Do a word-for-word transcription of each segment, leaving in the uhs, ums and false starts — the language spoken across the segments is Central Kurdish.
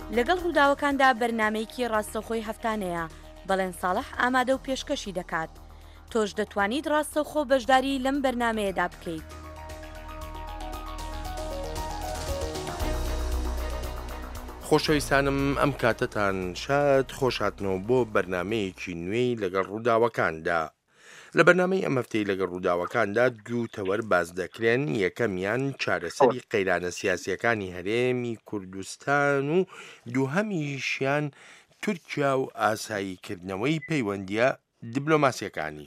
لەگەڵ ڕووداوەکاندا بەرنامەیەکی ڕاستەوخۆی هەفتانەیە بەڵێن ساڵح ئامادە و پێشکەشی دەکات. تۆش دەتوانیت ڕاستەوخۆ بەشداری لەم بەرنامەیەدا بکەیت. خۆشەویستانم ئەم کاتتان شاد خۆشهاتنەوە بۆ بەرنمەیەکی نوێی لەگەڵ ڕووداوەکاندا. لە بەرنامەی ئەم هەفتەی لەگەڵ ڕووداوەکاندا دوو تەوەر باز دەکرێن. یەکەمیان چارەسەری قەیرانە سیاسیەکانی هەرێمی کوردستان و دووهەمیشیان تورکیا و ئاساییکردنەوەی پەیوەندیە دیبلۆماسیەکانی.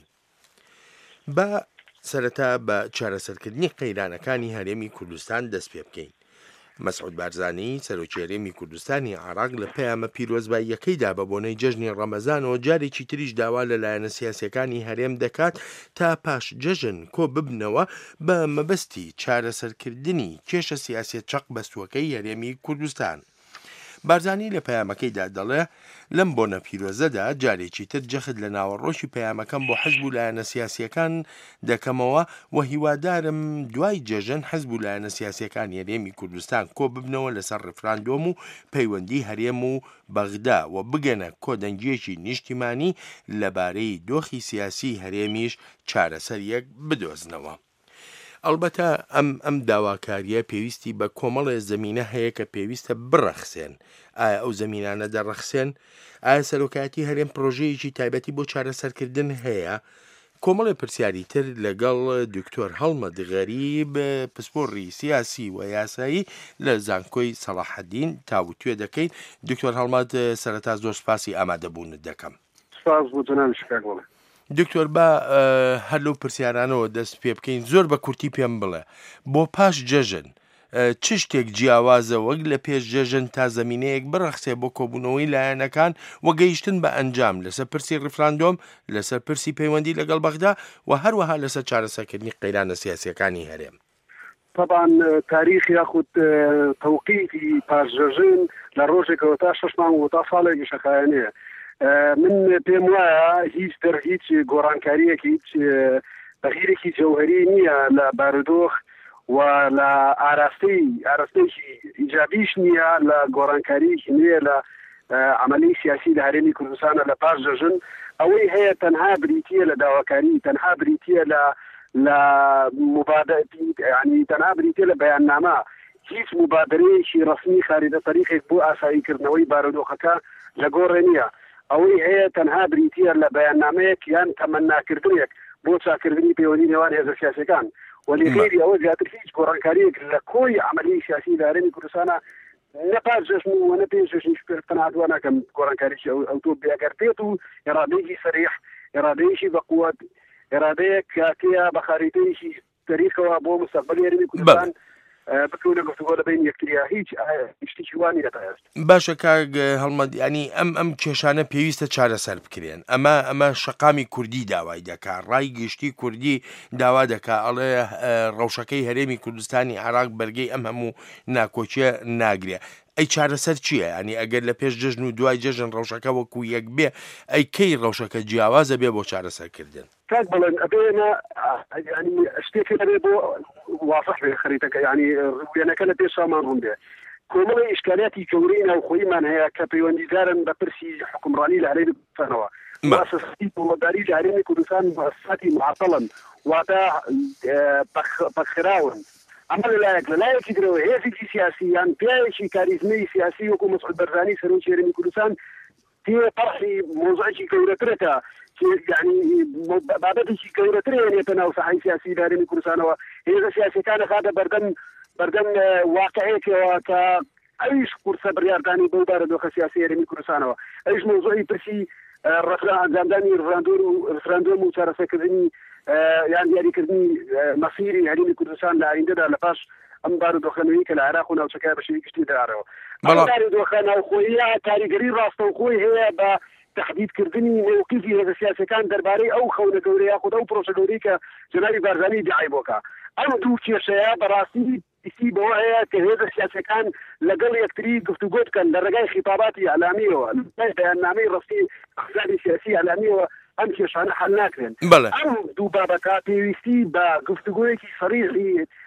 بە سەرەتا بە چارەسەرکردنی قەیرانەکانی هەرێمی کوردستان دەست پێ بکەین. مەسعود بارزانی سەرۆکی هەرێمی کوردستانی عێراق لە پەیامە پیرۆزباییەکەیدا بە بۆنەی جەژنی ڕەمەزانەوە جارێکی تریش داوا لەلایەنە سیاسیەکانی هەرێم دەکات تا پاش جەژن کۆ ببنەوە بە مەبەستی چارەسەرکردنی کێشە سیاسیە چەق بەستووەکەی هەرێمی کوردستان. بارزانی لە پەیامەکەیدا دەڵێ لەم بۆنە پیرۆزەدا جارێکی تر جەخت لە ناوەڕۆشی پەیامەکەم بۆ حەزب و لایەنە سیاسیەکان دەکەمەوە و هیوادارم دوای جەژن حەزب و لایەنە سیاسیەکانی هەرێمی کوردستان کۆ ببنەوە لەسەر ڕفراندۆم و پەیوەندی هەرێم و بەغدا و بگەنە کۆدەنگیەکی نیشتیمانی لەبارەی دۆخی سیاسی هەرێمیش چارەسەریەک بدۆزنەوە. ئەلبەتە ئەم ئەم داواکاریە پێویستی بە کۆمەڵێ زەمینە هەیە کە پێویستە بڕەخسێن. ئایا ئەو زەمینانە دەڕەخسێن؟ ئایا سەرۆکایەتی هەرێم پرۆژەیەکی تایبەتی بۆ چارەسەرکردن هەیە؟ کۆمەڵی پرسیاری تر لەگەڵ دکتۆر هەڵمەد غەریب پسپۆڕی سیاسی و یاسایی لە زانکۆی سەلاحەدین تاوتوێ دەکەین. دکتۆر هەڵمەد سەرەتا زۆر سپاسی ئامادەبوونت دەکەم. سپاس بۆ جەناب شکاک. دکتۆر با هەر لەو پرسیارانەوە دەست پێ بکەین زۆر بە کورتی پێم بڵێ بۆ پاش جەژن چ شتێک جیاوازە وەک لە پێش جەژن تا زەمینەیەک بڕەخسێ بۆ کۆبوونەوەی لایەنەکان و گەیشتن بە ئەنجام لەسەر پرسی ڕفراندۆم، لەسەر پرسی پەیوەندی لەگەڵ بەغدا و هەروەها لەسەر چارەسەرکردنی قەیرانە سیاسیەکانی هەرێم. طبعا تاریخ یاخود توقیتی پاش جەژن لە ڕۆژێکەوە تا شەش مانگ و تا ساڵێکی شەخایەنەیە. من پێم وایە هیچ دەر هیچ گۆڕانکاریەکی هیچ تەغییرێکی جەوهەری نییە لە بارودۆخ و لە ئاراستەی ئاراستەیەکی ئیجابیش نییە لە گۆڕانکاریەکی نییە لە عملی سیاسی لە هەرێمی کوردستانە لە پاش جەژن. ئەوەی هەیە تەنها بریتیە لە داواکاری، تەنها بریتیە لە لە مبادرەتی، یعنی تەنها بریتیە لە بەیاننامە. هیچ مبادرەیەکی ڕسمی خارجە طریقێک بۆ ئاساییکردنەوەی بارودۆخەکە لە گۆڕێ نییە. ئەوەی هەیە تەنها بریتیە لە بەیاننامەیەک یان تەمەناکردنێک بۆ چاکردنی پەیوەندی نێوان هێزە سیاسیەکان. وەلی غیری ئەوە زیاتر هیچ گۆڕانکاریەک لە کۆی عملی سیاسی لە هەرێمی کوردستانە نە پاش جەژن و نە پێش جەژن پێناهاتوە ناکەم گۆڕانکاریی ئەوتۆ بێگەر پێت و ئێرادەیەکی سەریح، ئێرادەیەکی بەقووەت، ئێرادەیەک کاتەیە بە خاریتەیەکی تەریخەوە بۆ مستەقبەلی هەرێمی کوردستان بکەونە گفتوگۆ لەبین یەکتریا. هیچ شتێکی وانی نەتایست. باشە کاک هەڵمەد، ینی ئەم ئەم کێشانە پێویستە چارەسەر بکرێن. ئەمە ئەمە شەقامی کوردی داوای دەکا، ڕای گشتی کوردی داوا دەکا، ئەڵێ ڕەوشەکەی هەرێمی کوردستانی عێراق بەرگەی ئەم هەموو ناکۆچیە ناگرێ. ئەی چارەسەر چییە؟ ینی ئەگەر لە پێش جەژن و دوای جەژن ڕەوشەکە وەکو یەک بێ، ئەی کەی ڕەوشەکە جیاوازە بێ بۆ چارەسەرکردن؟ کاک بڵێن ئەبێنە ینی شتێک لەبێ بۆ وافق بێ خەریتەکە، ینی وێنەکە لە پێش سامان ڕوون بێ. کۆمەڵی ئیشکالاتی گەورەی ناوخۆییمان هەیە کە پەیوەندیدارن بە پرسی حکومڕانی لە هەرێمی کوردستانەوە. مؤسساتی دەوڵەتداری لە هەرێمی کوردستان مؤسساتی معتەڵن، واتە پەخراون. ئەمە لەلایەک لەلایەکی درەوە هێزێکی سیاسی یان پیاوێکی کاریزمەی سیاسی وەکو مەسعود بەرزانی سەرۆکی هەرێمی کوردستان تێ پەرسی مۆزوعێکی گەورەترەکە، یعنی بابەتێکی گەورەتر هێنێتە ناو ساحەی سیاسی لە هەرێمی کوردستانەوە. هێزە سیاسیەکانە خاتە بەردەم بەردەم واقعەیەکەوە کە ئەویش قورسە بڕیاردانی بەو بارودۆخە سیاسی هەرێمی کوردستانەوە. ئەویش مۆزوعی پرسی ئەنجامدانی ڕفراندۆم و چارەسەرکردنی یان دیاریکردنی مەسیری هەرێمی کوردستان لە ئایندەدا لە پاش ئەم بارودۆخەنەوەی کە لە عێراق و ناوچەکە بەشێوەی گشتی دەهاتەوە. ئەم بارودۆخە ناوخۆییە کاریگەری ڕاستەوخۆی هەیە بە تحدیدکردنی موقفی هێزە سیاسیەکان دەربارەی ئەو خەونە گەورەی یاخود ئەو پرۆژە گەورەی کە جەنابی بارزانی دیعای بۆکە. ئەم دوو کێشەیە بەڕاستی ئیسی بەوە هەیە کە هێزە سیاسیەکان لەگەڵ یەکتری گفتوگۆ بکەن لە ڕێگای خیتاباتی ئەلامیەوە، لە بەیاننامەی ڕستی ئەحزابی سیاسی ئەلامیەوە ئەم کێشانە حل ناکرێن. ئەم دوو بابەکە پێویستی بە گفتوگۆیەکی سەریحی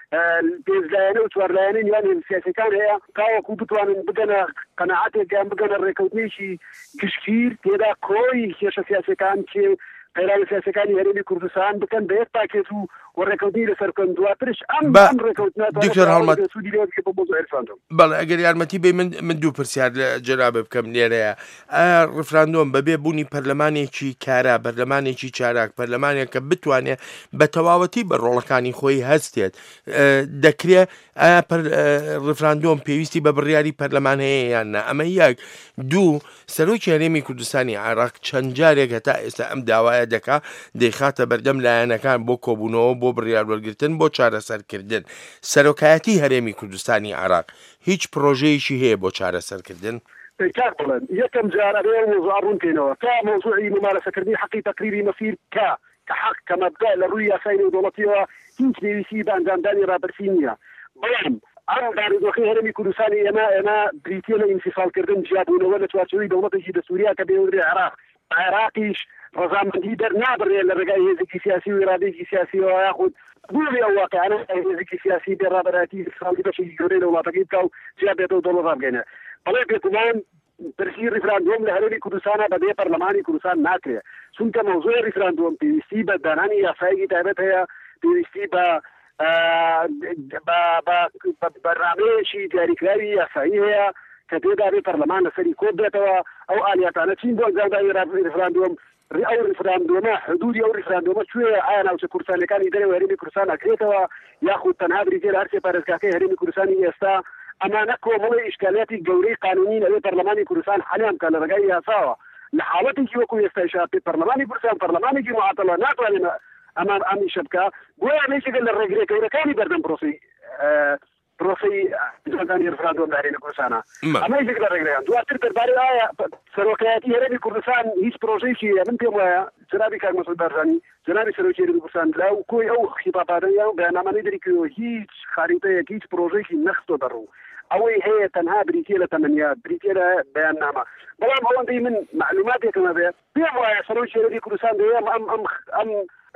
پێنجلایەنە و چوارلایەنە میوانی سیاسەکان هەیە تاوەکو بتوانن بگەنە قەنەعاتێکیان بگەنە ڕێکەوتنێکی گشتگیر تێدا کۆی کێشە سیاسەکان چێ قەیراوی سیاسەکانی هەرێمی کوردستان بکەن بە یەک پاکێت و وەڕێکەوتنی لەسەر بکەن دواترش ئەم ئەم ڕێکەوتنە دکتۆر هەڵمەت بەڵێ ئەگەر یارمەتی بێ من من دوو پرسیار لە جەنابێ بکەم لێرەیە ڕفراندۆم بەبێ بوونی پەرلەمانێکی کارا پەرلەمانێکی چالاک پەرلەمانێک کە بتوانێت بە تەواوەتی بە ڕۆڵەکانی خۆی هەستێت دەکرێت ئایا ڕفراندۆم پێویستی بە بڕیاری پەرلەمان هەیە یان نە ئەمە یەک دوو سەرۆکی هەرێمی کوردستانی عێراق چەند جارێک هەتا ئێستا ئەم داوایە دەکا دەیخاتە بەردەم لایەنەکان بۆ کۆبوونەوە بۆ بڕیاروەرگرتن بۆ چارەسەرکردن سەرۆکایەتی هەرێمی کوردستانی عێراق هیچ پرۆژەیەکی هەیە بۆ چارەسەرکردن كاك بلن يكم جار أبيه وزارون كينوا كموضوعي ممارسة كردي حقي تقريري مصير ك كحق كمبدأ للرؤية سيني ودولتيها هيك نيسي بانجام داني رابرسينيا بلان أنا داري دوخي هرمي كردستاني أنا أنا بريتينا انفصال كردن جابونا ولا تواتشوي دولتي دستورية كبيرة العراق عراقيش رزامندي در نابر لرجاء هزكي سياسي وإرادي سياسي وياخذ قولي أواقع أنا هزكي سياسي برابراتي صالي بشي يقولين ولا تجيب كاو جابته دولار بينا بلای بێگومان پرسی ریفراندۆم لە هەرێمی کوردستانە بەبێ پەرلەمانی کوردستان ناکرێت چونکە مەوزوعی ریفراندۆم پێویستی بە دانانی یاساییی تایبەت هەیە پێویستی بە بەرنامەیەکی دیاریکراوی یاسایی هەیە کە تێدا بێ پەرلەمان لەسەری کۆ بێتەوە ئەو ئالیاتانە چین بۆ ئەنجامدانی ریفراندۆم ئەو ریفراندۆمە حدودی ئەو ریفراندۆمە کوێ ئایا ناوچە کوردستانەکانی دەرەوە هەرێمی کوردستان ئەکرێتەوە یاخود تەنها بریتێ لە هەرسێ پارێزگاکەی هەرێمی کوردستانی ئێستا ئەمانە کۆمەڵی ئیشکالاتی گەورەی قانونی لەوێ پەرلەمانی کوردستان حەلیان کە لە ڕێگای یاساوە لە حاڵەتێکی وەکو ئێستاشا پەرلەمانی کوردستان پەرلەمانێکی معاتەڵە ناتوانێت ئەمان ئەمی شەبکە بۆیە ئەمەیەکێکە لە ڕێگرێکەوەەکانی بەردەم پرۆسی پرۆسی جۆزانی ریفراندۆم هەرێمی کوردستانە ئەمەیەک لە ڕێگرەکان دواتر دەربارەی ئایا سەرۆکایەتی هەرێمی کوردستان هیچ پرۆژەیەکی من پێم وایە جنابی کاک مەسعود بارزانی جنابی سەرۆکی هەرێمی کوردستان لەو کۆی ئەو خیپاپاتەیە و بەیاننامانەی دەریکردەوە هیچ خاریتەیەک هیچ پرۆژەیەکی نەخستۆ دەڕوو ئەوەی هەیە تەنها بریتە لە تەمەنیات بریتە لە بەیاننامە بەڵام ئەوەندەی من معلوماتێکمە بێ پێم وایە سەرۆکی هەرێمی کوردستان دەیەم ئەم ئەم ئەم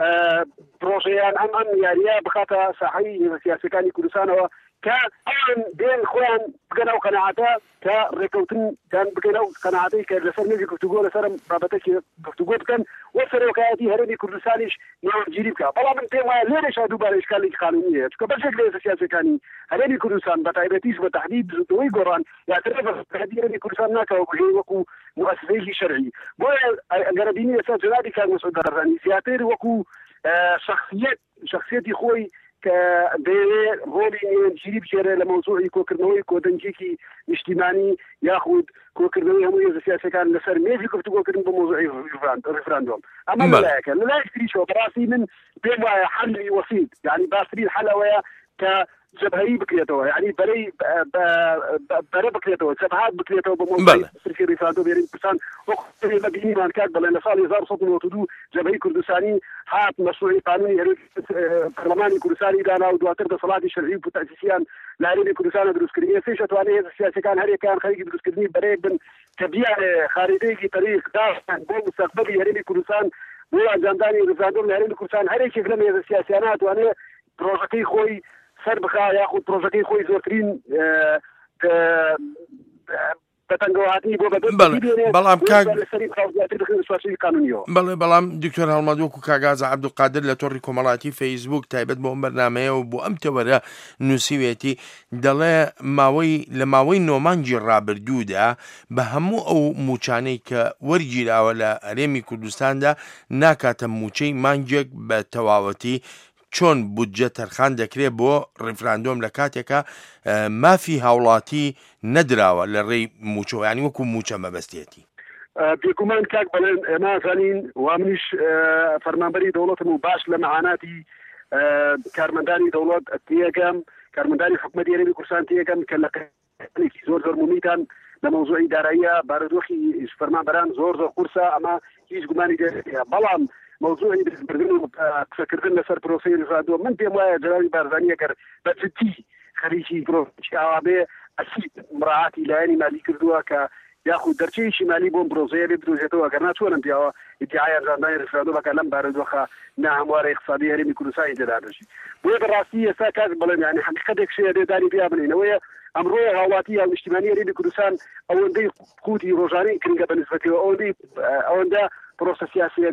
پرۆژەیان ئەم ئەم یاریە بخاتە ساحەی سیاسەکانی کوردستانەوە کە ئەوان دێن خۆیان بگەنە و قەنەعاتە کە ڕێکەوتنیان بگەنە و قەنەعاتەی کە لەسەر مێزی گفتوگۆ لەسەر بابەتێکی گفتوگۆ بکەن وە سەرۆکایەتی هەرێمی کوردستانیش ناوەرگیری بکە بەڵام من پێم وایە لێرەشا دووبارە ئیشکالێکی قانونی هەیە چونکە بەشێک لە سیاسەکانی هەرێمی کوردستان بە تایبەتیش بە تەحدید زودەوەی گۆڕان یاتر بەهەدی هەرێمی کوردستان ناکەوە بژێ وەکو مؤسسەیەکی شەرعی بۆیە ئەگەرە بینی ئێستا جنابی کاک مەسعود بارزانی زیاتر وەکو شخصیت شخصیەتی خۆی کە دەیەوێت ڕۆلی نێوەنگیری بچێرە لە مەوزوعی کۆکردنەوەی کۆدەنجێکی نیشتیمانی یاخود کۆکردنەوەی هەموو هێزە سیاسەکان لەسەر مێزی گفتوگۆکردن بۆ مەوزوعی ریفراندۆم ئەمە لەلایەکە لەلایەک تریشەوە بەڕاستی من پێم وایە حەلی وەسیط یعنی باشترین حەل ئەوەیە کە جبهەیی بکرێتەوە یعنی بەرەی بەرە بکرێتەوە جەبهات بکرێتەوە بە مۆزوعی ریفراندۆم هەرێمی کوردستان وەکو بە بینیمان کات بەڵێن لە ساڵی هەزار و سەد و نۆڤە و دوو جەبهەی کوردستانی هات مەشروعی قانونی پەرلەمانی کوردستانی دانا و دواتر دەسەڵاتی شەرعی و تەسیسیان لە هەرێمی کوردستانە دروستکردنی ئێستاش دەتوانێت هێزە سیاسەکان هەرێکیان خەریکی دروستکردنی بەرەیەک بن کە بیارێ خاریدەیەکی تەریخ داشتن بۆ مستەقبەلی هەرێمی کوردستان بۆ ئەنجامدانی ریفراندۆم لە هەرێمی کوردستان هەرێکێک لەم هێزە سیاسیانە دەتوانێت پرۆژەکەی خۆی سەر بخا یاخود پرۆژەکەی خۆی زۆرترین بەتەنگەوهاتنی بۆ بەڵام بەڵێ بەڵام دکتۆر هەڵمەدووەکو کاگازە عەبدولقادر لە تۆڕی کۆمەڵاتی فەیسبوک تایبەت بۆ ئەم بەرنامەیە و بۆ ئەم تەوەرە نووسیوێتی دەڵێ ماوەی لە ماوەی نۆمانجی ڕابردوودا بە هەموو ئەو موچانەی کە وەرگیراوە لە هەرێمی کوردستاندا ناکاتە موچەی مانجێک بە تەواوەتی چۆن بودجە تەرخان دەکرێت بۆ ڕیفراندۆم لە کاتێکە مافی هاوڵاتی نەدراوە لە ڕێی موچۆیانی وەکو موچە مەبەستێتی بێگومان کاک بەڵێن ئێمە زانین وا منیش فەرمانبەری دەوڵەتم و باش لە مەعاناتی کارمەندانی دەوڵەت تێگەم کارمەندانی حکومەتی هەرێمی کوردستان تێگەم کە لە قەیەکی زۆر زۆر مومیتان لە مەوزوعی داراییە بارودۆخی فەرمانبەران زۆر زۆر قورسە ئەمە هیچ گومانی دێت بەڵام موضوعی بردن و قسەکردن لەسەر پرۆسەی ریفراندۆم من پێم وایە جنابی بارزانی ئەگەر بەجددی خەریکی پرۆژێکی ئاوا بێ ئەسید مراعاتی لایەنی مالی کردووە کە یاخود دەرچەیەکی مالی بۆم پرۆزەیە بێ بدۆزێتەوە ئەگەر ناچوەنم پیاوە ئیدعای ئەنجامدانی ڕفراندۆمەکە لەم بارەدۆخە ناهەموارە اقتصادی هەرێمی کوردستانی تێدا دەژی بۆیە بەڕاستی ئێستا کاس بڵێم یعنی حقیقەتێک شەیە دێداری پیا بنینەوەیە ئەمڕۆ هاوڵاتی یا نیشتیمانی هەرێمی کوردستان ئەوەندەی قوتی ڕۆژانەی کرنگە بەنسبەتەوە ئەوەندەی ئەوەندە پرۆسە سیاسی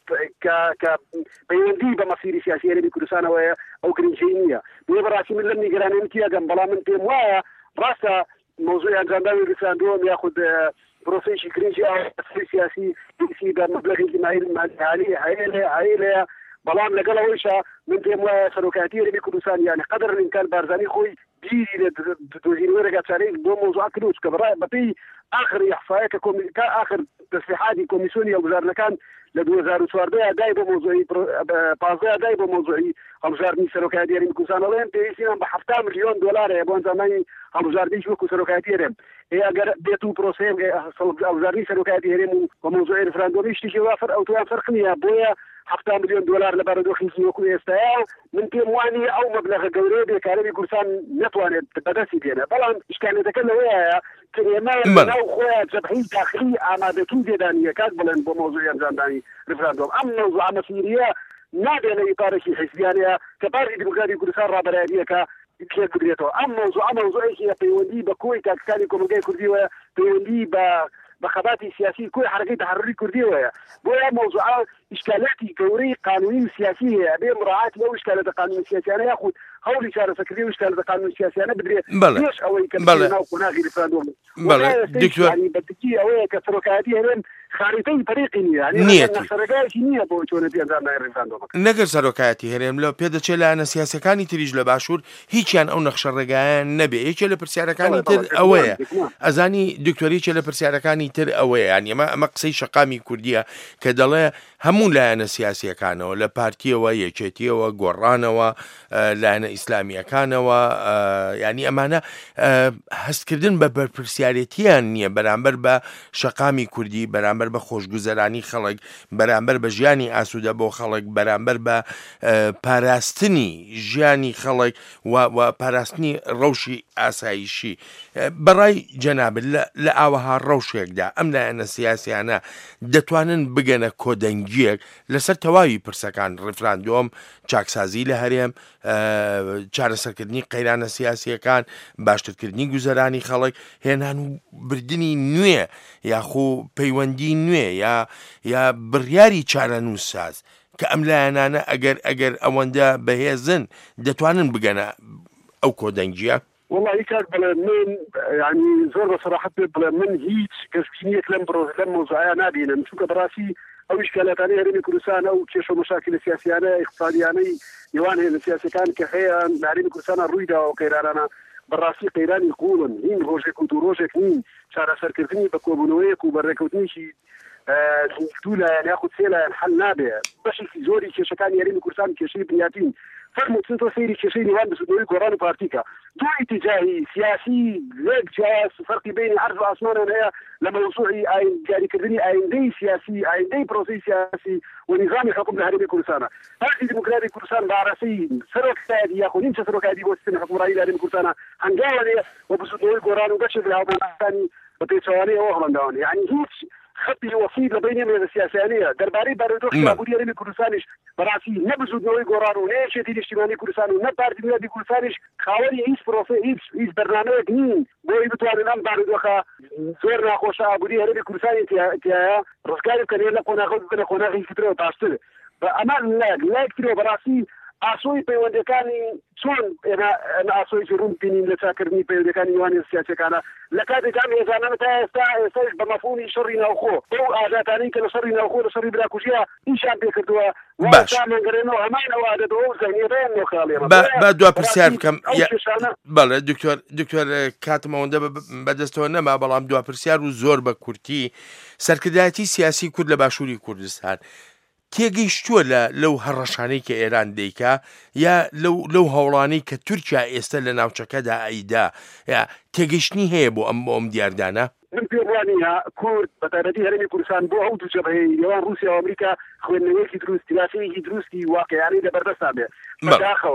کە پەیوەندی بە مەسیری سیاسی هەرێمی کوردستانەوەیە ئەو گرنگجەی نییە بۆیە بەڕاستی من لەم نیگەرانێتی ئەگەم بەڵام من پێم وایە ڕاستە موضوعی ئەنجامدانی ڕفراندۆم یاخود پرۆسەیەکی گرنگی سیاسی دیسی بە مەبلەغێکی مالی هەیە بەڵام لەگەڵ ئەوەیشە من پێم وایە سەرۆکایەتی هەرێمی کوردستان یعنی قەدر الإمکان بارزانی خۆی بیری لە دۆزینەوەی ڕێگاچارەی بۆ موضوع کردوت کە بەپێی آخر إحصائیە کە آخر تەسلیحاتی کۆمیسیۆنی هەڵبژاردنەکان لە دوو هەزار و چواردە دای بۆ موضوعی پازدە دای بۆ موضوعی هەڵبژاردنی سەرۆکایەتی هەرێمی کوردستان ئەڵێن پێویستیان بە هەفتا ملیۆن دۆلارە بۆ ئەنجامانی هەڵبژاردنیش وەکو سەرۆکایەتی هەرێم ئەگەر بێت و پرۆسەیە هەڵبژاردنی سەرۆکایەتی هەرێم و بە موضوعی ڕفراندۆمی شتێکی وافر ئەوتوان فەرق نییە بۆیە هەفتا ملیۆن دۆلار لە بارەدۆخی وەکو ئێستاە من پێم وانە ئەو مەبلەغە گەورەیە بێکارەری کوردستان نەتوانێت بەدەستی بێنە بەڵام ئیشکالێتەکە لەوەیە کە ئێمە لەناو خۆیان جەبهەی داخلی ئامادەتوی دێدانیە کات بڵێن بۆ مۆزوعی ئەنجامدانی ڕفراندۆم ئەم مەوزوع مەسیریە نابێنە ئیپارێکی حیزبیانەیە کە پارتی دموکراتی کوردستان ڕابەرایەتیەکە پێ بگرێتەوە ئەم مەوزوع ئەم مەوزوعێکی پەیوەندی بە کۆی تاکسانی کۆمەلگای کوردیەوە پەیوەندی بە بخباتی سیاسی كل حركة تحرري كردية بويا موضوع إشكالاتي كوري قانوني سياسية بين مراعاة لو إشكالات قانوني سياسي أنا يأخذ هولي شارع سكري وإشكالات قانوني سياسي أنا بدري ليش أوي كلمة أو كناغي رفراندوم بله دكتور يعني بدكي أوي كسرقاتي هرم خارطي طريقي يعني نيتي سرقاتي نية بوجود في أنظار رفراندوم نقدر سرقاتي هرم لو بيدا تشيل أنا سياسي كاني تريج لباشور هيك يعني أو نخش الرجال نبي هيك اللي برسيارة كاني تر أوي أزاني دكتور هيك اللي برسيارة كاني تر أوي يعني ما ما قصي شقامي كردية كدلا همون لأنا سياسية كانوا ولا بارتية ويجتية وجورانة ولأنا إسلامية كانوا يعني أمانة هستكردن ببرسيارتيان برامبر بشقامي كردي برامبر بخوش جزراني خلق برامبر بجاني أسود أبو خلق برامبر بباراستني جاني خلق وباراستني روشي أسايشي براي جناب لا لأوها روشي يقدر أم لأنا سياسي أنا دتوانن بجنا كودن جيك لسر تواوی پرسەکان ڕفراندۆم چاکسازی لە هەرێم چارەسەرکردنی قەیرانە سیاسیەکان باشترکردنی گوزەرانی خەڵک هێنان و بردننی نوێ یاخۆ پەیوەندی نوێ یا یا بڕیاری چارەنووس ساز کە ئەم لایەنانە ئەگەر ئەگەر ئەوەندە بەهێزن دەتوانن بگەنە ئەو کۆدەنگیە والله كان بلا من يعني زور بصراحة بلا من هيك كسكينية لم بروز لم موضوعية نابينا نشوف براسي أو إشكالات أنا هرمي كردستان أو كيشو مشاكل سياسية أنا اقتصادية أنا يوان هي السياسة كان كحيا هرمي كردستان رويدا أو كيرانا براسي قيران يقولون هين روجك ودروجك هين شارع سركرتني بكوبونويك وبركوتني شي دولا يعني ياخذ سيلا حل نابع باش في زوري كيشو كان هرمي كردستان كيشي بنياتين فرمو تنتو سيري كيشي نيوان بسودوي كورانو بارتيكا دو اتجاهي سياسي ليك جاس فرق بين عرض واسمان هي لما وصوعي اين جاري كردني اين دي سياسي اين دي بروسي سياسي ونظام حكم الهرمي كردستان هذه ديمقراطية كردستان بعرسي سرق سادي ياخذ يمشي سرق هذه وسن حكم رأي الهرمي كردستان هنجاوي وبسودوي كورانو بشوف الهرمي الثاني بتيسواني وهم داوني يعني هيك خطي وسيط بين من السياسية درباري باردوخ أبودي هرمي كردستانش براسي نبزود نوعي قرارو ليش يدي الاجتماعي كردستان ونبارد نادي كردستانش خاوري إيش بروسي إيش إيش برنامج نين بوي بتوان الأم باردوخا زور ناقوش أبودي هرمي كردستاني تيا تيا رزقاري كان يلا كنا خذ كنا كنا غير كتير وتعشتر فأمان لا لا كتير براسي أسوي بيوندكاني شون أنا أنا أسوي جرون بيني لتذكرني بيوندكاني يواني السياسة كنا لكاد جامع زمان متى استا استاش بمفهوم شرنا وخو أو أعدادني كلا شرنا وخو شري بلا كوجيا إيش عم بيكردوا باش من قرينو همان وعدد وزني بين وخالي بعد دو برسيار كم بله دكتور دكتور كاتم وندا بدستونا ما بلام دو برسيار وزور بكورتي سركداتي سياسي كل باشوري كردستان تێگەیشتووە لە لەو هەڕەشانەی کە ئێران دەیکا یا لەو لەو هەوڵانەی کە تورکیا ئێستا لە ناوچەکەدا ئەیدا یا تێگەیشتنی هەیە بۆ ئەم بۆ ئەم دیاردانە من پێوانە کورد بەتایبەتی هەرێمی کوردستان بۆ ئەو دوو جەبهەی لەوان رووسیا و ئەمریکا خوێندنەوەیەکی دروست تیلاسەیەکی دروستی واقعیانەی لەبەردەستان بێ بەداخەوە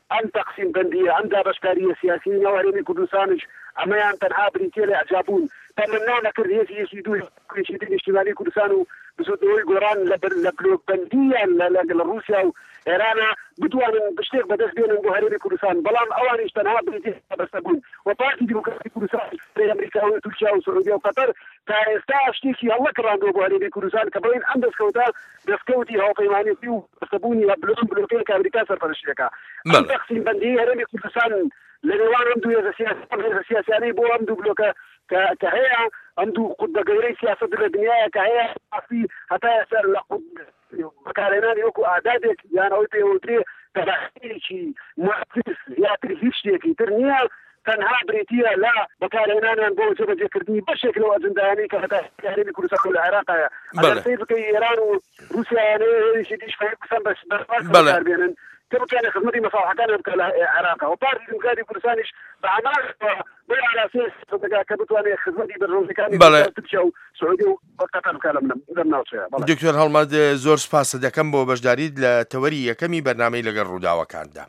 ئەم تەقسیم بەندیە ئەم دابەشکاریە سیاسی ناو هەرێمی کوردستانش ئەمەیان تەنها بریتیە لە ئەعجابوون تەمەنا نەکرد هێزی یەکی دوو کوێچیتر نیشتیمانی کوردستان و بزودەوەی گۆران لە بلۆکبەندیان لە رووسیا و ئێرانە بتوانن شتێک بەدەست بێنن بۆ هەرێمی کوردستان بەڵام ئەوانیش تەنها بریتیە بەستە بوون و پارتی دیموکراسی کوردستان ئەمریکا و تورکیا و سعودیا و قەتەر تا ئێستا شتێکی هەڵنەکڕاندووە بۆ هەرێمی کوردستان کە بڵێن ئەم دەستکەوتە دەستکەوتی هاوپەیمانێتی و بەستەبوونی و بلۆن بلۆکەیەک ئەمریکا سەرپەرشتەکە ئەم تەقسیم بەندی هەرێمی کوردستان لە نێوان ئەم دوو هێزە سیاسیانەی بۆ ئەم دوو بلۆکە کە هەیە ئەم دوو قوتبەگەورەی سیاست لە دنیاە کە هەیە هەتا سەر لە بەکارهێنانی وەکو ئادادێک یان ئەوەی پێوترێ تەبعیەکی موعتز زیاتر هیچ شتێکی تر نییە تەنها بریتیە لە بەکارهێنانیان بۆ جێبەجێکردنی بەشێک لەو ئەجندایانەی کە هەتا هەرێمی کوردستان لە عێراقایە ئەگەر سەیر بکەی ئێران و رووسیایانەیەشی دیش قسەم بەسەر بێنن تبقى خدمتي مصالحتان بك العراق وبارتي ديمقراطي كردستانيش بعمل بيع على اساس كبتواني خدمتي بالروزي كان تمشوا سعودي وقطر كلامنا درنا دكتور هەڵمەد زۆر سپاس دەکەم بۆ بەشداریت لە تەوەری یەکەمی بەرنامەی لەگەڵ ڕووداوەکاندا.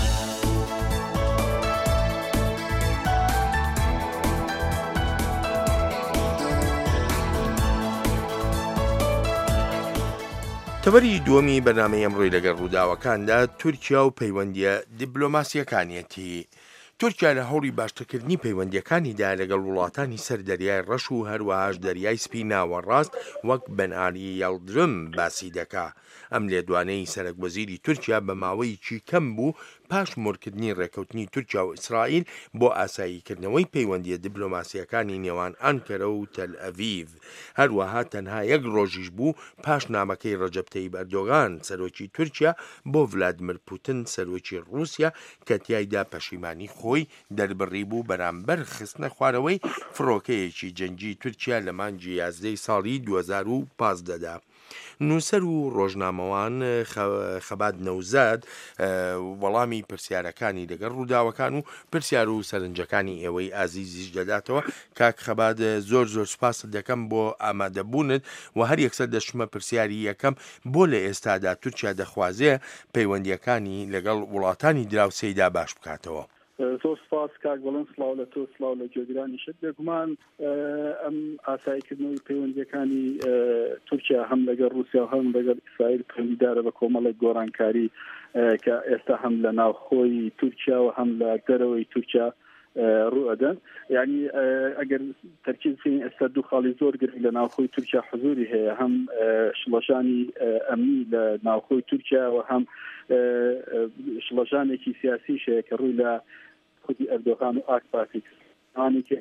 تەوەری دووەمی بەرنامەی ئەمڕۆی لەگەڵ ڕووداوەکاندا تورکیا و پەیوەندیە دیبلۆماسیەکانیەتی. تورکیا لە هەوڵی باشترکردنی پەیوەندیەکانیدا لەگەڵ وڵاتانی سەر دەریای ڕەش و هەروەهاش دەریای سپی ناوەڕاست وەک بەنئالی یەڵدرم باسی دەکا. ئەم لێدوانەی سەرۆکوەزیری تورکیا بە ماوەیەکی کەم بوو پاش مۆرکردنی ڕێکەوتنی تورکیا و ئیسرائیل بۆ ئاساییکردنەوەی پەیوەندیە دیبلۆماسیەکانی نێوان ئەنکەرە و تەل ئەڤیڤ. هەروەها تەنها یەک ڕۆژیش بوو پاش نامەکەی ڕەجەب تەیب ئەردۆغان سەرۆکی تورکیا بۆ ڤلادیمیر پوتین سەرۆکی رووسیا کە تیایدا پەشیمانی خۆی دەربڕی بوو بەرامبەر خستنە خوارەوەی فڕۆکەیەکی جەنگی تورکیا لە مانگی یازدەی ساڵی دوو هەزار و پانزدەدا. نووسەر و ڕۆژنامەوان خەبات نەوزاد وەڵامی پرسیارەکانی لەگەڵ ڕووداوەکان و پرسیار و سەرنجەکانی ئێوەی ئازیزیش دەداتەوە. کاک خەبات زۆر زۆر سپاس دەکەم بۆ ئامادەبوونت و هەر یەکسەر دەشمە پرسیاری یەکەم بۆ لە ئێستادا تورکیا دەخوازێ پەیوەندیەکانی لەگەڵ وڵاتانی دراوسێیدا باش بکاتەوە. زۆر سپاس کاک بەڵێن سڵاو لە تۆ سڵاو لە گوێگرانی شت بێگومان ئەم ئاساییکردنەوەی پەیوەندیەکانی تورکیا هەم لەگەڵ رووسیا و هەم لەگەڵ ئیسرائیل پەیوەندیدارە بە کۆمەڵێک گۆڕانکاری کە ئێستا هەم لە ناوخۆی تورکیا و هەم لە دەرەوەی تورکیا ڕوئەدەن. یعنی ئەگەر تەرکیزین ئێستا دوو خاڵی زۆر گرنگ لە ناوخۆی تورکیا حزوری هەیە هەم شڵەژانی ئەمنی لە ناوخۆی تورکیا و هەم شڵەژانێکی سیاسیش هەیە کە ڕووی لە خودی ئەردۆغان و ئاک پارتیانی کە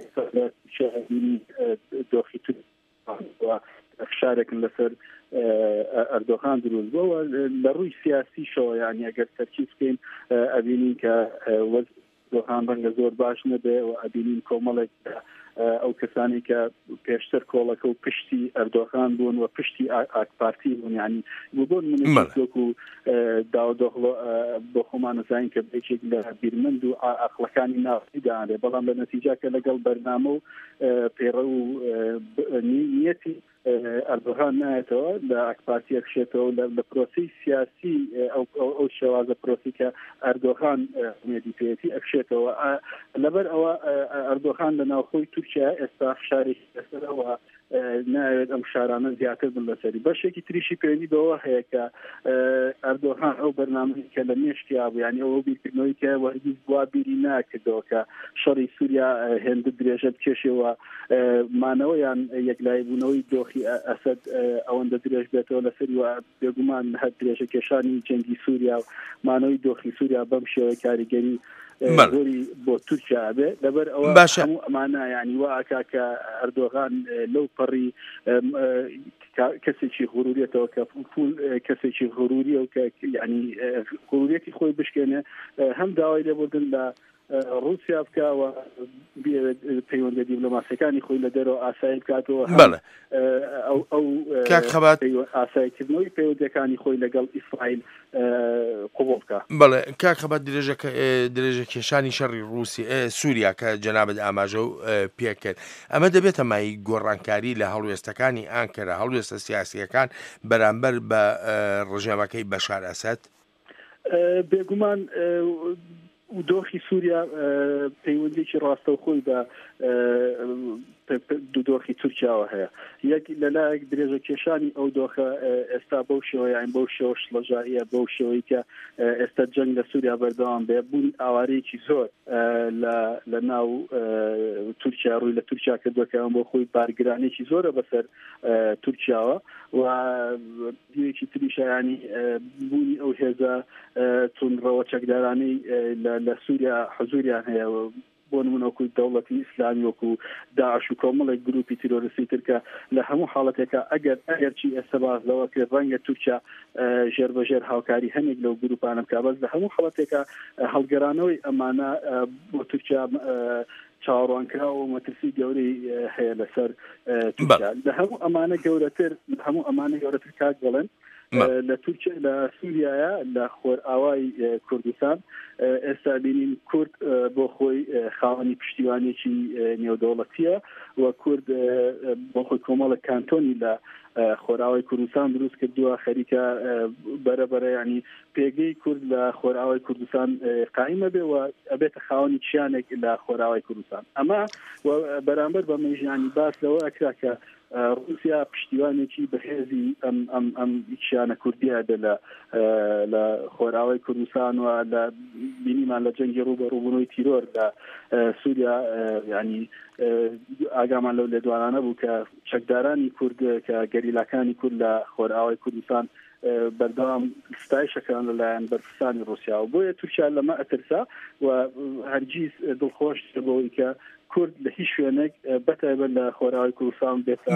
دۆخی تورکیا فشارێکن لەسەر ئەردۆغان دروست بووە لە ڕووی سیاسیشەوە. یعنی ئەگەر تەرکیز بکەین ئەبینین کە دۆخان ڕەنگە زۆر باش نەبێ و ئەبینین کۆمەڵێک ئەو کەسانی کە پێشتر کۆڵەکە و پشتی ئەردۆغان بوون و پشتی ئاک پارتی بوون. یعنی بۆ منوەکو داودۆخڵۆ بۆ خۆمان نەزانین کە بێکێک لە بیرمەند و عەقڵەکانی ناویداێ بەڵام لە نەتیجا کە لەگەڵ بەرنامە و پێڕە و نیەتی ئەردۆغان نایەتەوە لە ئاک پارتی ئەکشێتەوە لە پرۆسی سیاسی ئەو شێوازە پرۆسی کە ئەردۆغان مێدیپێتی ئەکشێتەوە. لەبەر ئەوە ئەردۆغان لە ناوخۆی تورکیا ئێستا فشارێکی لەسەرەوە ناوێت ئەم شارانە زیاتر بن لەسەری. بەشێکی تریشی پێوی بەوە هەیە کە ئەردۆغان ئەو بەرنامەی کە لە مێشتیا بوو یعنی ئەوە بیرکردنەوەی کە وەرگیز بوا بیری ناکردەوە کە شەڕی سووریا هێندە درێژە بکێشەوە مانەوەیان یەکلایبوونەوەی دۆخی ئەسەد ئەوەندە درێژ بێتەوە لەسەری و بێگومان هەر درێژە کێشانی جەنگی سووریا و مانەوەی دۆخی سووریا بەم شێوەی کاریگەری زۆری بۆ تورکیا بێ. لەبەر ئەوە هەموو ئەمانە یعنی واکا کە ئەردۆغان لەو پەڕی کەسێکی غوروریەتەوە کە پول کەسێکی غوروریە و کە یعنی غوروریەتی خۆی بشکێنێ هەم داوای لێبوردن لە رووسیا بکەوە پەیوەندە دیبلۆماسیەکانی خۆی لە دەرەوە ئاسایی بکاتەوە ئەو ئاساییکردنەوەی پەیوەندیەکانی خۆی لەگەڵ ئیسرائیل قوبوڵ بکات. بەڵێ کاک خەبات درێژە کێشانی شەڕی رووسی سووریا کە جەنابەت ئاماژە و پێکرد ئەمە دەبێتە مای گۆڕانکاری لە هەڵوێستەکانی ئانکەرە هەڵوێستە سیاسیەکان بەرامبەر بە ڕژێمەکەی بەشار ئەسەد. بێگومان دۆخی سووریا پەیوەندێکی ڕاستەوخۆی بە دوو دۆخی تورکیاوە هەیە. یەک لەلایەک درێژە کێشانی ئەو دۆخە ئێستا بەو شێوە یان بەو شێوە شڵەژاییە بەو شێوەی کە ئێستا جەنگ لە سووریا بەردەوام بێ بوون ئاوارەیەکی زۆر لە ناو تورکیا ڕووی لە تورکیا کردووەکەیان بۆ خۆی بارگرانێکی زۆرە بەسەر تورکیاوە و دیوێکی تریشە ینی بوونی ئەو هێزە چونڕەوە چەکدارانەی لە سووریا حزوریان هەیە بۆ نمونەوەکو دەوڵەتی ئیسلامی وەکو داعش و کۆمەڵێک گروپی تیرۆریستی ترکە لە هەموو حاڵەتێکە ئەگەر ئەگەرچی ئێستا باز لەوە کرد ڕەنگە تورکیا ژێربەژێر هاوکاری هەنێک لەو گروپانە بکە بەس لە هەموو حاڵەتێکە هەڵگەرانەوەی ئەمانە بۆ تورکیا چاوەڕوانکراوە و مەترسی گەورەی هەیە لەسەر تورکیا لە هەموو ئەمانە گەورەتر هەموو ئەمانە گەورەتر کات دەڵێن لە تورکیا لە سووریایە لە خۆر ئاوای کوردستان ئێستا بینین کورد بۆ خۆی خاوەنی پشتیوانێکی نێودەوڵەتیە و کورد بۆ خۆی کۆمەڵە کانتۆنی لە خۆراوی کوردستان دروست کردووە خەریکە بەرەبەرە ینی پێگەی کورد لە خۆراوی کوردستان قائمە بێ و ئەبێتە خاوەنی چیانێک لە خۆراوی کوردستان. ئەمە بەرامبەر بە مەژیانی باس لەوە ئەکرا کە رووسیا پشتیوانێکی بەهێزی ئەم ئەم ئەم شانە کوردیە بێ لە لە خۆراوی کوردستان و لە بینیمان لە جەنگی ڕوبەڕووبوونەوەی تیرۆر لە سووریا ینی ئاگامان لەو لێدوانانە بوو کە چەکدارانی کورد کە گەریلاکانی کورد لە خۆراوی کوردستان بەردەوام ستایشەکان لەلایەن بەرپرسانی رووسیا و بۆیە تورکیا لەمە ئەترسا و هەرگیز دڵخۆش بۆی کە کورد لە هیچ شوێنێک بەتایبەت لە خۆراوی کوردستان بێتە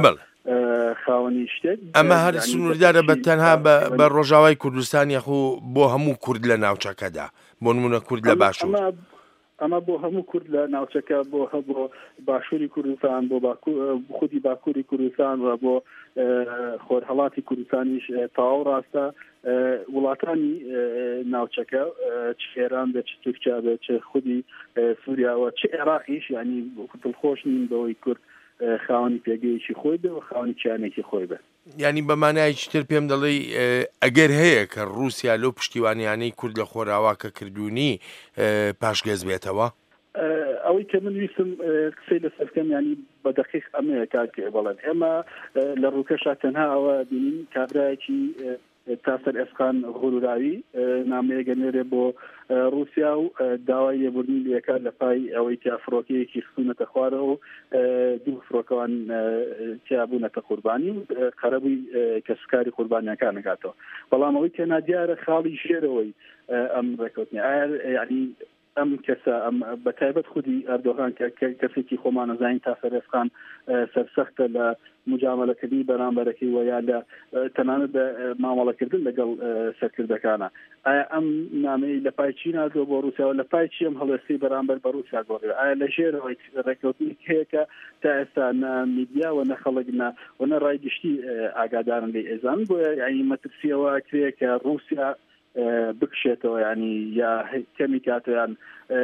خاوەنی شتێک. ئەمە هەر سنووردارە بە تەنها بە ڕۆژاوای کوردستان یاخو بۆ هەموو کورد لە ناوچەکەدا بۆ نمونە کورد لە باشوور ئەمە بۆ هەموو کورد لە ناوچەکە بۆ بۆ باشووری کوردستان بۆ خودی باکووری کوردستان و بۆ خۆرهەڵاتی کوردستانیش تەواو ڕاستە وڵاتانی ناوچەکە چ ئێران بێت چ تورکیا بێت چ خودی سووریاوە چ عێراقیش ینی دڵخۆش نین بەوەی کورد خاوەنی پێگەیەکی خۆی بێ و خاوەنی چیانێکی خۆی بێت. ینی بەمانایکی تر پێم دەڵێ ئەگەر هەیە کە رووسیا لەو پشتیوانیانەی کورد لە خۆراواکە کردوونی پاشگەز بێتەوە ئەوەی کە من ویستم قسەی لەسەرکەم ینی بە دەقیق ئەمەیە کاکێ بەڵێن ئێمە لە ڕووکەشە تەنها ئەوە بینین کابرایەکی تاسەر ئەسقان غوروراوی نامەیەگە نێرێ بۆ رووسیا و داوای لێبوردنی لەکە لە پای ئەوەی تیا فڕۆکەیەکی خستوونەتە خوارەوە و دوو فڕۆکەوان تیا بوونەتە قوربانی و قەرەبووی کەسکاری قوربانیەکان نەکاتەوە. بەڵام ئەوەی کە نادیارە خاڵی ژێرەوەی ئەم ڕێکەوتنی ئایا ینی ئەم کەسە ئەم بەتایبەت خودی ئەردۆغان کەسێکی خۆمانەزانین تاسەر ئەسقان سەرسەختە لە مجاملەکردنی بەرامبەرەکەی و یا لە تەنانەت بە مامەڵەکردن لەگەڵ سەرکردەکانە. ئایا ئەم نامەی لە پای چی نادووە بۆ رووسیا لە پای چی ئەم هەڵوێستی بەرامبەر بە رووسیا گۆڕێ؟ ئایا لە ژێرەوەی ڕێکەوتنی هەیە تا ئێستا نە میدیا و نە خەڵک و نە ڕایگشتی ئاگادارن لێ ئێزان بۆیە یعنی مەترسیەوە کرێ کە رووسیا بکشێتەوە ینی یا کەمی کاتیان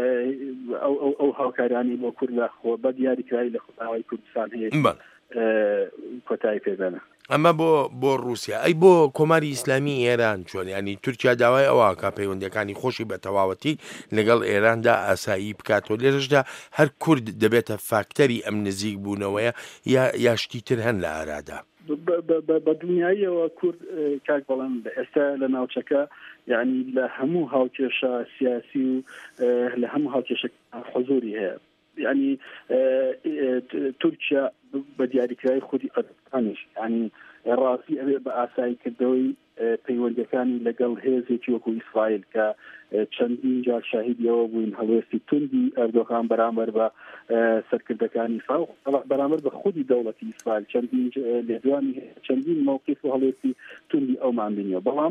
ئەو هاوکارانی بۆ کورد لە خۆ بە دیاریکراوی لە خۆراوی کوردستان هەیە کۆتایی پێدەنە. ئەمە بۆ بۆ رووسیا ئەی بۆ کۆماری ئیسلامی ئێران چۆن ینی تورکیا داوای ئەوە کا پەیوەندیەکانی خۆشی بە تەواوەتی لەگەڵ ئێراندا ئاسایی بکاتەوە لێرەشدا هەر کورد دەبێتە فاکتەری ئەم نزیک بوونەوەیە یا یاشتی تر هەن لە ئارادا بە دنیاییەوە کورد کاک بەڵێن ئێستا لە ناوچەکە یعنی لە هەموو هاوکێشە سیاسی و لە هەموو هاوکێشە حضوری هەیە. یعنی تورکیا بە دیاریکراوی خودی ئەردۆغانیش ینی ڕاستی ئەوێ بە ئاساییکردنەوەی پەیوەندیەکانی لەگەڵ هێزێکی وەکو ئیسرائیل کە چەندین جار شاهیدیەوە بووین هەڵوێستی توندی ئەردۆغان بەرامبەر بە سەرکردەکانی ئیسرائیل بەرامبەر بە خودی دەوڵەتی ئیسرائیل چەندین لێدوانی چەندین موقف و هەڵوێستی توندی ئەومان بینیەوە. بەڵام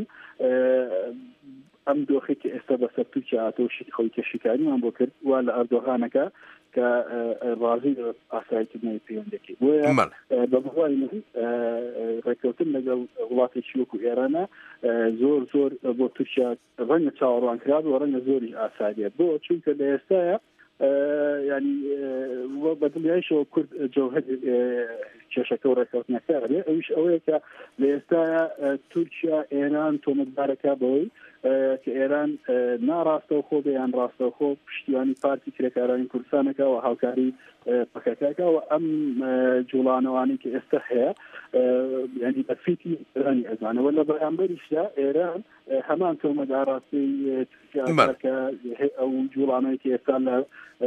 ئەم دۆخی کە ئێستا بەسەر تورکیا هاتەوە خۆی کەشیکاریمان بۆ کرد وا لە ئەردۆغانەکە کە ڕازی ئاساییکردنەوەی پەیوەندێکی بۆیە بە بڕوای من ڕێکەوتن لەگەڵ وڵاتێکی وەکو ئێرانە زۆر زۆر بۆ تورکیا ڕەنگە چاوەڕوان کرا و ڕەنگە زۆری ئاساییە بۆ چونکە لە ئێستاە ینی بە دڵیایشەوە کورد جەوهەر کێشەکە و ڕێکەوتنەکە ئەویش ئەوەیە کە لە ئێستاە تورکیا ئێران تۆمەتبارەکە بەوەی کە ئێران ناڕاستەوە خۆ بەیان ڕاستەوە خۆ پشتیوانی پارتی کرێکارانی کوردستانەکەەوە هاوکاری پەکەکەکەەوە ئەم جوڵانەوانی کە ئێستا هەیە ینی بەفیتی ئێرانی ئەزانەوە لە بەرامبەریشدا ئێران هەمان تۆمەت ئاڕاستی کە ئەو جوڵانەوەی کە ئێستا لە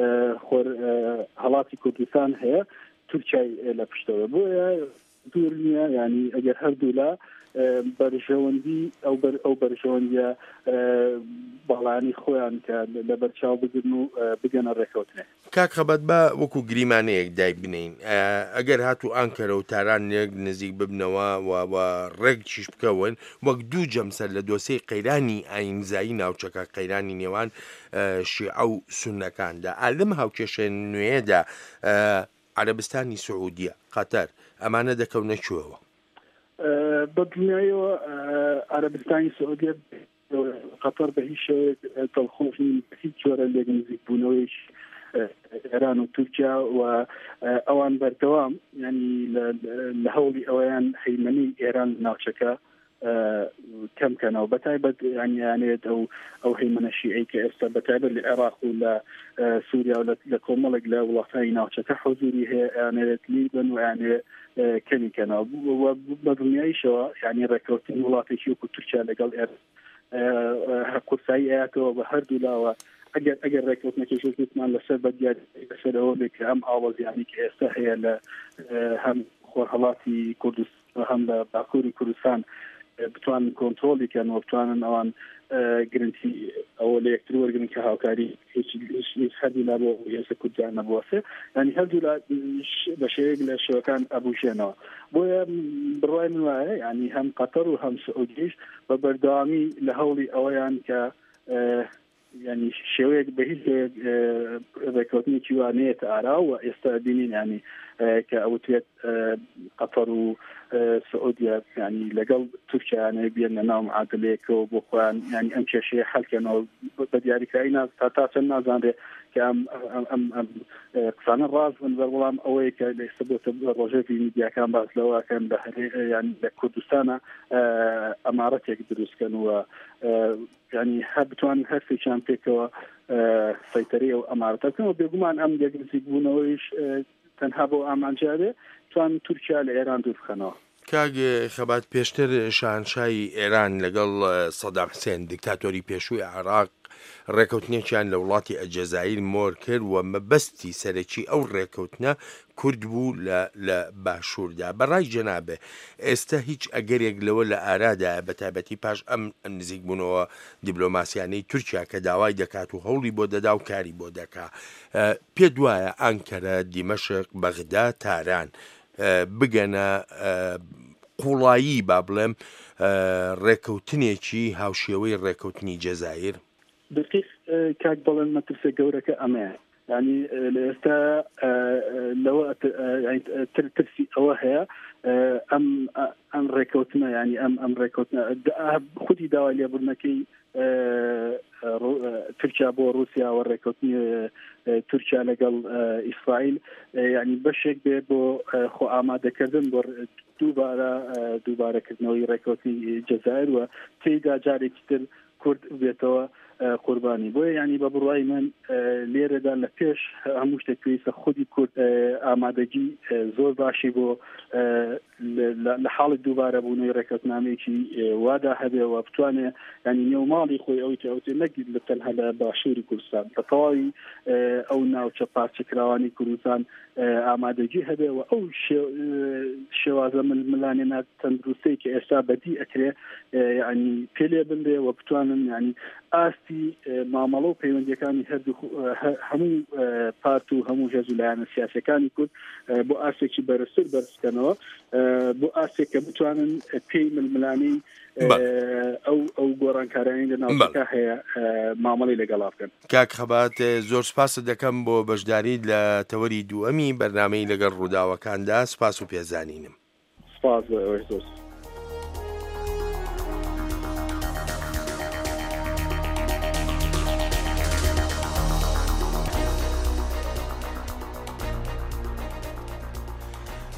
هەڵاتی کوردستان هەیە تورکیای لە پشتەوە بۆیە دوور نییە ینی ئەگەر هەردوو لە بەرژەوەندی ئەو بەرژەوەندیە باڵانی خۆیان کە لە بەرچاو بگرن و بگەنە ڕێکەوتنێ. کاک خەبەت بە وەکو گریمانەیەک دای بنین ئەگەر هاتوو ئانکەرە و تارانێک نزیک ببنەوە و ڕێک چیش بکەون وەک دوو جەمسەر لە دۆسەی قەیرانی ئاینزایی ناوچەکە قەیرانی نێوان شیعە و سوننەکاندا ئالم هاوکێشە نوێیەدا عەرەبستانی سعودیە قەتەر ئەمانە دەکەونە کوێوە؟ بە دنیایەوە عەرەبستانی سعودیە قەتەر بە هیچ شێوەیەک دڵخۆشی هیچ جۆرە لێک نزیک بوونەوەیش ئێران و تورکیا و ئەوان بەردەوام ینی لە هەوڵی ئەوەیان هەیمەنی ئێران ناوچەکە کەمکەنەوە بەتایبەت ینیانێت ئەو ئەو هەیمەنە شیعەی کە ئێستا بەتایبەت لە عێراق و لە سووریا و لە کۆمەڵێک لە وڵاتانی ناوچەکە حضوری هەیە یانێت لیبن و یانێ کەمیکەنەوە بە دنیایشەوە ینی ڕێکەوتنی وڵاتێکی وەکو تورکیا لەگەڵ قورسایی ئاەتەوە بە هەردوو لاوە ئەگەر ئەگەر ڕێکەوتنەکەشمان لەسەر بەدیار لەسەرەوە بێت کە ئەم ئاوازیانی کە ئێستا هەیە لە هەم خۆرهەڵاتی کوردستان هەم لە باکووری کوردستان بتوانن کۆنتترۆلیکەن و بتوانن ئەوان گرنگی ئەوە لە یەکتر وەرگن کە هاوکاری هیچ هەردوو لا بۆ هێزە کوردستان نەبووەسێ ینی هەردوو لا بە شێوەیەک لە شێوەکان ئەبوژێنەوە بۆیە بڕای من وایە ینی هەم قەتەر و هەم سعودیش بە بەردەوامی لە هەوڵی ئەوەیان کە ینی شێوەیەک بە هیچ ڕێکەوتنێکی وانەیەت ئارا و ئێستا بینین ینی کە ئەوتێت قەتەر و سعودیە ینی لەگەڵ تورکیانە بێنە ناو معادلەیەکەوە بۆ خۆیان ینی ئەم کێشەیە حەلکەنەوە بە دیاریکایی ناز تا تا چەند نازانرێ کە ئەم ئەم ئەم قسانە ڕاز بن بەڵام ئەوەیە کە لەئێستا بۆتە ڕۆژێکی میدیاکان باس لەوەکەن بە ینی لە کوردستانە ئەمارەتێک دروستکەن و ینی هەر بتوان هەرسێکیان پێکەوە سەیتەرەی ئەو ئەمارەتە بکەن و بێگومان ئەم یەکنزیک بوونەوەیش تەنها بۆ ئامانجارێ توان تورکیا لە ئێران دوور بخەنەوە. کاک خەبات پێشتر شاهنشای ئێران لەگەڵ سەدام حوسێن دیکتاتۆری پێشووی عێراق ڕێکەوتنێکیان لە وڵاتی ئەلجەزایر مۆر کرد و مەبەستی سەرەکی ئەو ڕێکەوتنە کورد بوو لە باشووردا. بەڕای جەنابێ ئێستا هیچ ئەگەرێک لەوە لە ئارادایە بەتایبەتی پاش ئەم نزیک بوونەوە دیبلۆماسیانەی تورکیا کە داوای دەکات و هەوڵی بۆ دەدا و کاری بۆ دەکا پێ دوایە ئانکەرە دیمەشق بەغدا تاران بگەنە قوڵایی با بڵێم ڕێکەوتنێکی هاوشێوەی ڕێکەوتنی جەزایر؟ دقیق کاک بەڵێن مەترسە گەورەکە ئەمەیە ینی لە ئێستا لەوە ترسی ئەوە هەیە ئەم ئەم ڕێکەوتنە ینی ئەم ئەم ڕێکەوتنە خودی داوای لێبوورنەکەی تورکیا بۆ رووسیا و ڕێکەوتنی تورکیا لەگەڵ ئیسرائیل ینی بەشێک بێ بۆ خۆ ئامادەکردن بۆ دووبارە دووبارەکردنەوەی ڕێکەوتنی جەزایر و تێیدا جارێکی تر کورد بێتەوە قوربانی بۆیە ینی بە بڕوای من لێرەدا لە پێش هەموو شتێک پێویستە خودی کورد ئامادەگی زۆر باشی بۆ لە حاڵی دووبارە بوونەوەی ڕێکەوتنامەیەکی وادا هەبێەوە بتوانێت ینی نێوماڵی خۆی ئەوی ئەوتێ نەگیر لە تەنها لە باشووری کوردستان بە تەواوی ئەو ناوچە پارچەکراوانی کوردستان ئامادەگی هەبێەوە ئەو شێوازە ململانێنە تەندروستەی کە ئێستا بەدی ئەکرێ ینی پێلێ بندێ و بتوانن ینی ئاستی مامەڵە و پەیوەندیەکانی هەردوو هەموو پارت و هەموو هێز و لایەنە سیاسەکانی کورد بۆ ئاسێکی بەرزتر بەرزکەنەوە بۆ ئاسێک کە بتوانن پێی ململانی ئەو ئەو گۆڕانکارانی لە ناوچەکە هەیە مامەڵی لەگەڵا بکەن. کاک خەبات زۆر سپاس دەکەم بۆ بەشداریت لە تەوەری دووەمی بەرنامەی لەگەڵ ڕووداوەکاندا. سپاس و پێزانینم. سپاس بۆ ئەوەی زۆر